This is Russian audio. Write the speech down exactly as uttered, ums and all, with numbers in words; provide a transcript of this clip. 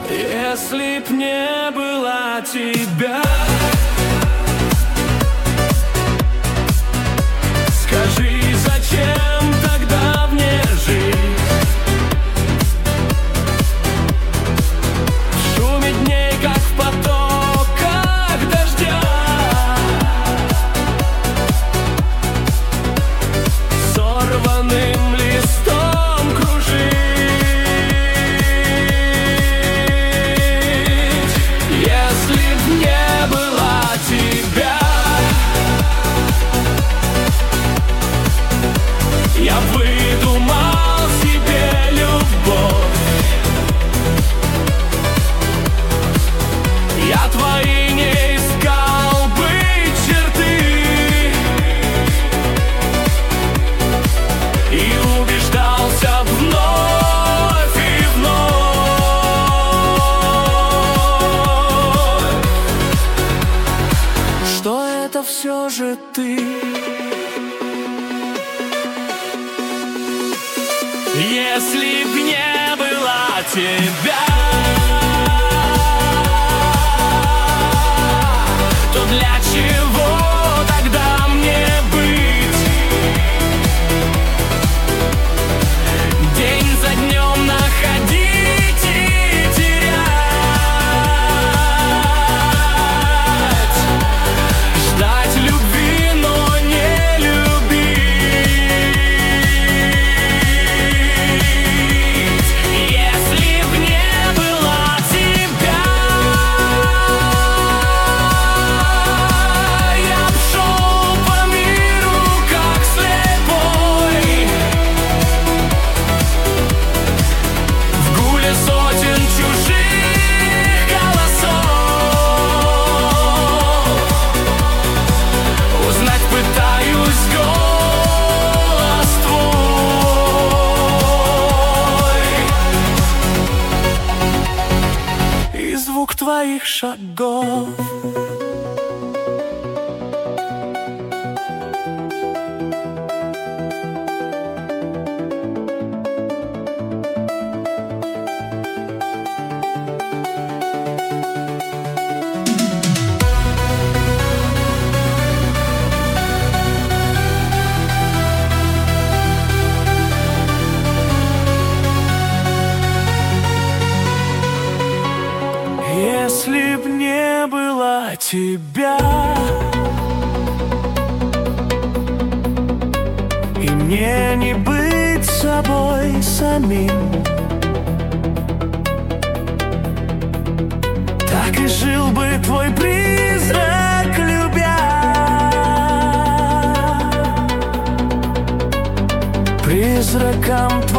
Если б не было тебя, скажи, зачем тогда мне жить? В шуме дней, как в потоках дождя, сорванным листом кружить. Если б не было тебя, я выдумал себе любовь. Я твои не искал бы черты и убеждался вновь и вновь, что это все же ты. Если б не было тебя, то для чего тогда мне быть? День за днем находить и терять, ждать любви, но не любить. Если б не было тебя, я б шел по миру как слепой, в гуле сотен чужих голосов. Узнать пытаюсь голос твой и звук твоих шагов. Если б не было тебя, и мне не быть собой самим, так и жил бы твой призрак, любя. Призраком